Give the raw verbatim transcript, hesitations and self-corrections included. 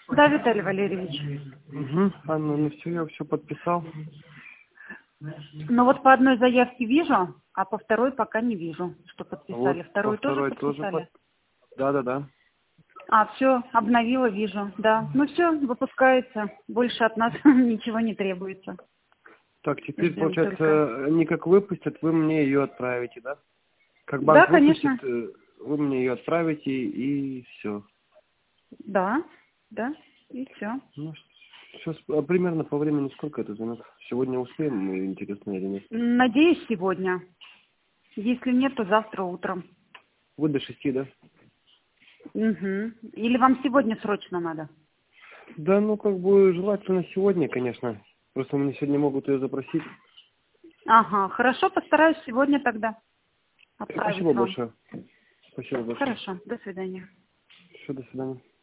Да, Виталий Валерьевич. Угу, Анна, ну все, я все подписал. Ну вот по одной заявке вижу, а по второй пока не вижу, что подписали. Вот, по Вторую тоже второй тоже подписали? под... Да, да, да. А, все, обновила, вижу, да. Ну все, выпускается. Больше от нас ничего не требуется. Так, теперь, Ждем получается, только. они как выпустят, вы мне ее отправите, да? Как Да, банк выпустит, конечно. э, вы мне ее отправите, и все. Да, да, и все. Ну, сейчас, а примерно по времени сколько это займет? Сегодня успеем, мы интересно или нет? Надеюсь, сегодня. Если нет, то завтра утром. Вот до шести, да? Угу. Или вам сегодня срочно надо? Да, ну, как бы, желательно сегодня, конечно. Просто мне сегодня могут ее запросить. Ага, хорошо, постараюсь сегодня тогда отправить Спасибо вам. большое. Спасибо большое. Хорошо, до свидания. Все, до свидания.